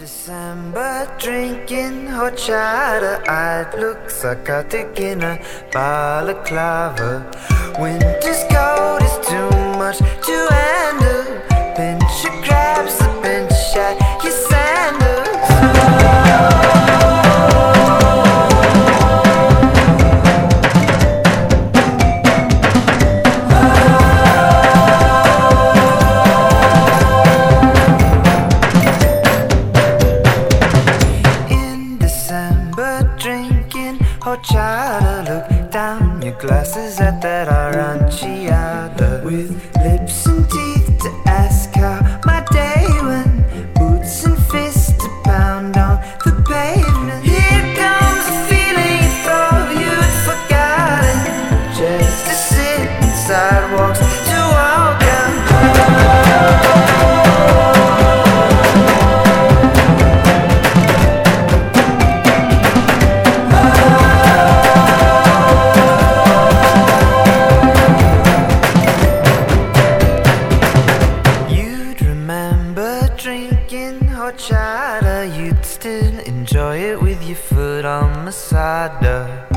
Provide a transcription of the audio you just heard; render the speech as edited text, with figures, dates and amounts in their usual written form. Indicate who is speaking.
Speaker 1: December, drinking horchata, I'd look psychotic in a balaclava. Winter's cold is too much to handle. Pinch your crabs, a pinch at your sandals. Drinking horchata, look down your glasses at that aranciata. With lips and teeth to ask how my day went, boots and fists to pound on the pavement. Here comes a feeling you thought you'd forgotten, just to sit in sidewalks to walk out. Drinking horchata, you'd still enjoy it with your foot on Masada.